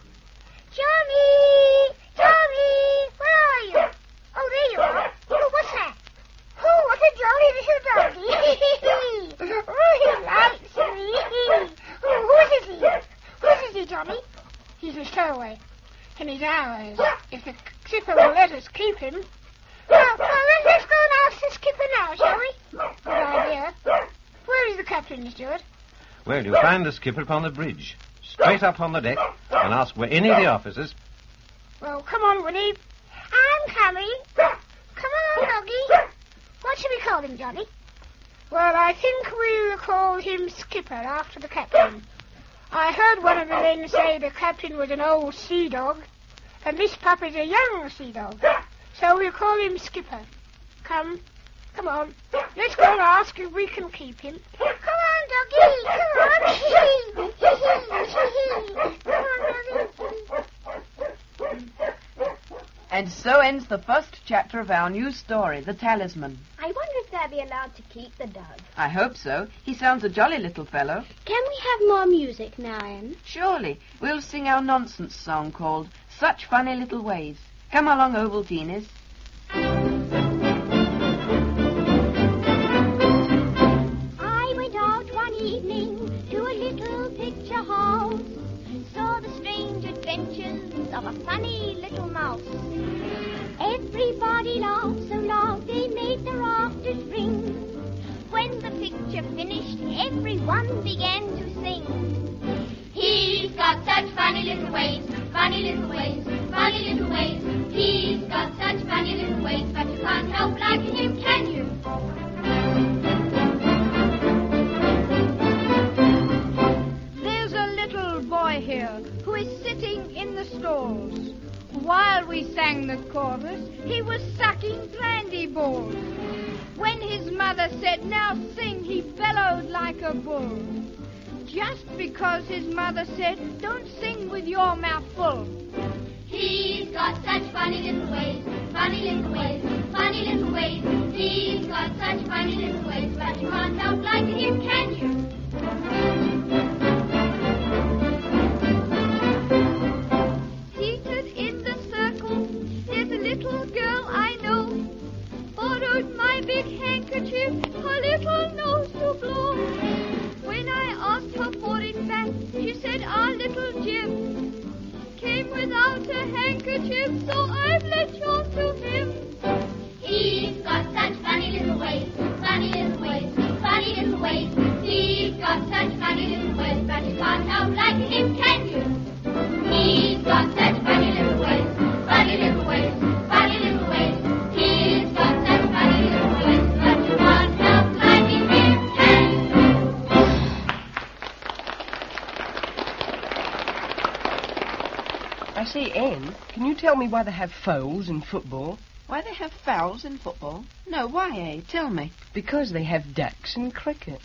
Johnny! Johnny! Where are you? Oh, there you are. Oh, what's that? Oh, what a jolly little doggy. Oh, he likes me. Oh, what is he? What is he, Johnny? He's a stowaway. And he's ours, if the skipper will let us keep him. Well, well, let's go and ask the skipper now, shall we? Good idea. Where is the captain, steward? Well, you'll find the skipper upon the bridge, straight up on the deck, and ask where any of the officers... Well, come on, Winnie. I'm coming. Come on, Huggy. Watch shall we call him, Johnny? Well, I think we'll call him Skipper, after the captain. I heard one of the men say the captain was an old sea dog, and this pup is a young sea dog. So we'll call him Skipper. Come, come on. Let's go and ask if we can keep him. Come on, doggy, come on. Come on, doggy. And so ends the first chapter of our new story, The Talisman. I wonder if they'll be allowed to keep the dog. I hope so. He sounds a jolly little fellow. Can we have more music now, Anne? Surely. We'll sing our nonsense song called Such Funny Little Ways. Come along, Ovaltinis. I went out one evening to a little picture house, saw the strange adventures of a funny little mouse. Everybody laughed so loud they made the rafters ring. When the picture finished, everyone began to sing. He's got such funny little ways, funny little ways, funny little ways. He's got such funny little ways, but you can't help liking him, can you? There's a little boy here who is sitting in the stalls. While we sang the chorus, he was sucking brandy balls. When his mother said, "Now sing," he bellowed like a bull. Just because his mother said, "Don't sing with your mouth full." He's got such funny little ways, funny little ways, funny little ways. He's got such funny little ways, but you can't help liking him, can you? Seated in the circle, there's a little girl I know, borrowed my big handkerchief, her little nose to blow. When I asked her for it back, she said our little Jim came without a handkerchief, so I've let yours to him. He's got such funny little ways, funny little ways, funny little ways. He's got such funny little ways, but you can't help liking him, can you? He's got such funny little ways, funny little ways, funny little ways. He's got such funny little ways, but you can't help liking him, can you? I say, Anne, can you tell me why they have fouls in football? Why they have fouls in football? No, why, eh? Tell me. Because they have ducks in cricket.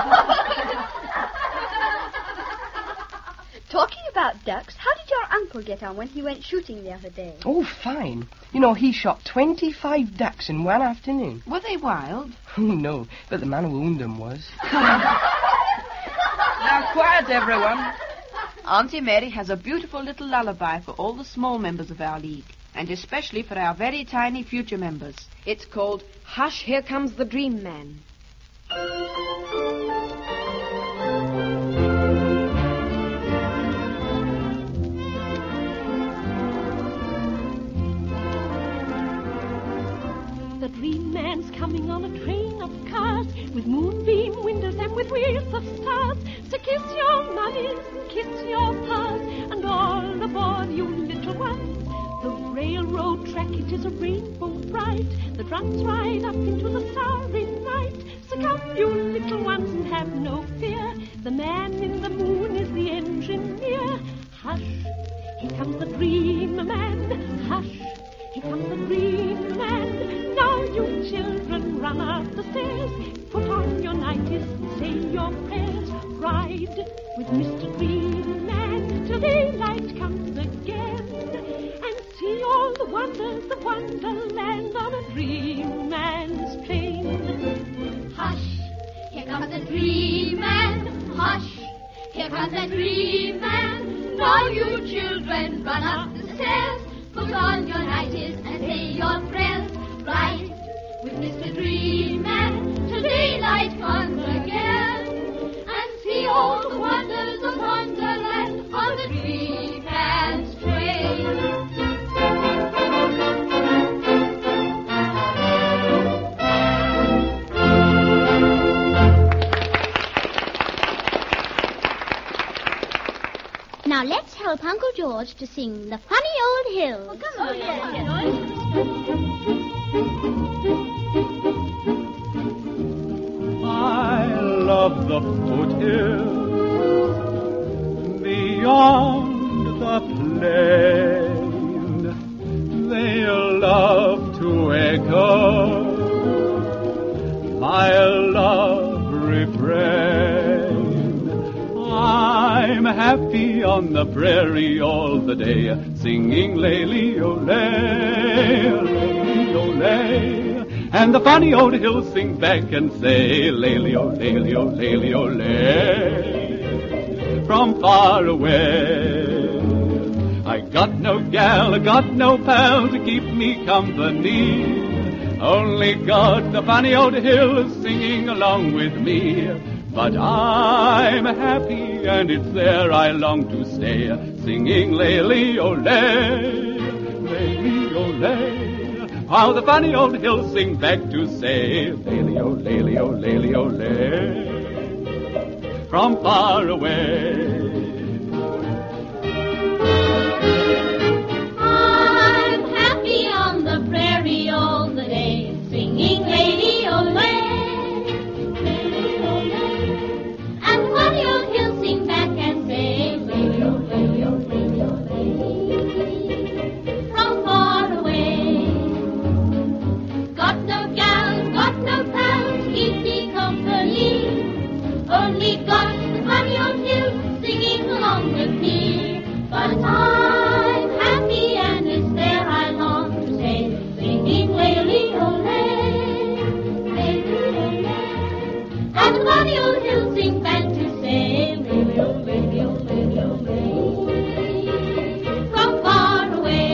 Talking about ducks, how did your uncle get on when he went shooting the other day? Oh, fine. You know, he shot twenty-five ducks in one afternoon. Were they wild? Oh, no, but the man who owned them was. Now, quiet, everyone. Auntie Mary has a beautiful little lullaby for all the small members of our league, and especially for our very tiny future members. It's called Hush, Here Comes the Dream Man. The dream man's coming on a train of cars, with moonbeam windows and with wheels of stars. So kiss your mummies and kiss your pa's, and all aboard, you little ones. The railroad track, it is a rainbow bright, that runs right up into the starry night. So come, you little ones, and have no fear. The man in the moon is the engineer. Hush, here comes the dream man. Hush, here comes the dream man. Now you children run up the stairs, put on your nighties and say your prayers. Ride with Mister Dream Man till daylight comes again, and see all the wonders of Wonderland on a Dream Man's train. Hush, here comes the Dream Man. Hush, here comes the Dream Man. Now you children run up the stairs, put on your nighties and say your prayers. Ride with Mister Dream Man till daylight comes again, and see all the wonders of Wonderland on the Dream Man's train. Now let's help Uncle George to sing The Funny Old Hills. Oh, come on. Oh, yeah, yeah. of the foothills, beyond the plain, they love to echo my love refrain. I'm happy on the prairie all the day, singing lay-lee-o-lay, lay-lee-o-lay. And the funny old hills sing back and say, lay-lee-o, lay-lee-o, lay-lee-o, lay, from far away. I got no gal, I got no pal to keep me company. Only God, the funny old hills singing along with me. But I'm happy, and it's there I long to stay, singing lay-lee-o-lay, lay-lee-o-lay. How the funny old hills sing back to say, lay-lee-o, lay-lee-o, lay-lee-o, lay, from far away. I'm happy on the prairie all the day, singing lay-lee-o-lay. And the funny old hills sing back and say, lay-lee-o, lay-lee-o, lay-lee-o, lay, from far away. Got no gals, got no pals, keep me company. Only got the funny old hills singing along with me. But I'm happy, and it's there I long to stay, singing lay-lee-o-lay, lay-lee-o-lay. And the funny old hills sing back to say, lay-lee-o, lay-lee-o, lay-lee-o, lay, from far away.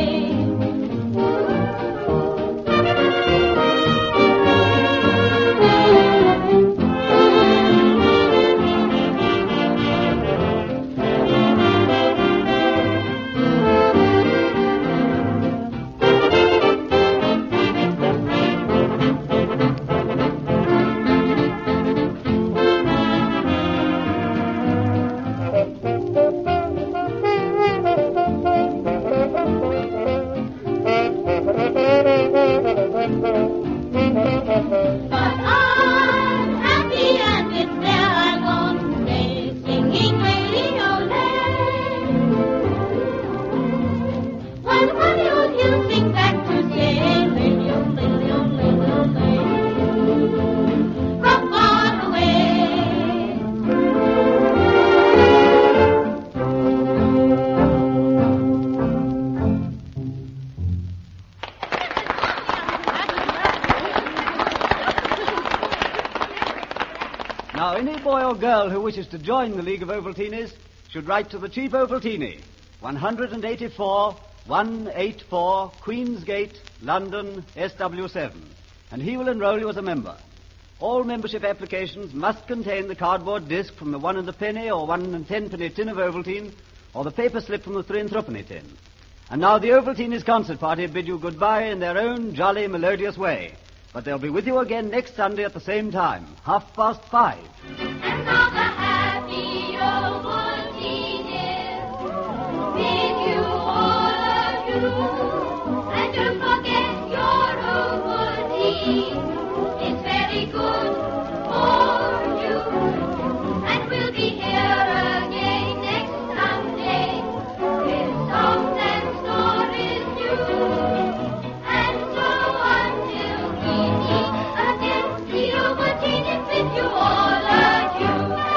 But I'm happy, and it's there I long to stay, singing lay-lee-o-lay. While the funny old hills sing back to say, lay-lee-o, lay-lee-o, lay-lee-o, lay, from far away. Now, any boy or girl who wishes to join the League of Ovaltinis should write to the Chief Ovaltini, one eighty-four, one eighty-four, Queensgate, London, S W seven, and he will enroll you as a member. All membership applications must contain the cardboard disc from the one and a penny or one and tenpenny tin of Ovaltine, or the paper slip from the three and threepenny tin. And now the Ovaltinis concert party bid you goodbye in their own jolly, melodious way. But they'll be with you again next Sunday at the same time, half past five. And all the happy Ovaltines bid you all adieu. And don't forget your Ovaltine is very good for you. And we'll be here again next Sunday with songs and stories new. And so until we meet again, the Ovaltines bid you all adieu.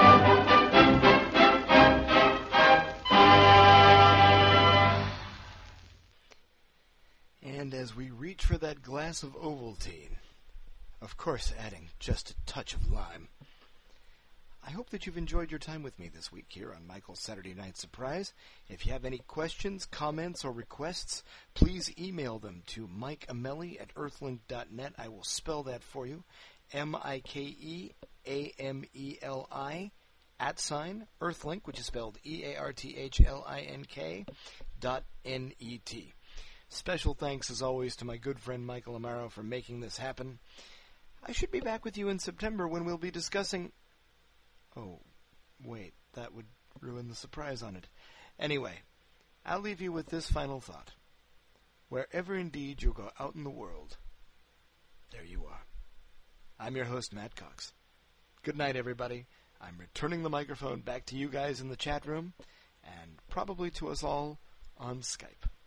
And as we reach for that glass of Ovaltine, of course adding just a touch of lime, I hope that you've enjoyed your time with me this week here on Michael's Saturday Night Surprise. If you have any questions, comments, or requests, please email them to Mike Amelli at earthlink dot net. I will spell that for you. M I K E A M E L I at sign Earthlink, which is spelled E A R T H L I N K dot N E T. Special thanks, as always, to my good friend Michael Amaro for making this happen. I should be back with you in September when we'll be discussing... Oh, wait, that would ruin the surprise on it. Anyway, I'll leave you with this final thought. Wherever indeed you go out in the world, there you are. I'm your host, Matt Cox. Good night, everybody. I'm returning the microphone back to you guys in the chat room, and probably to us all on Skype.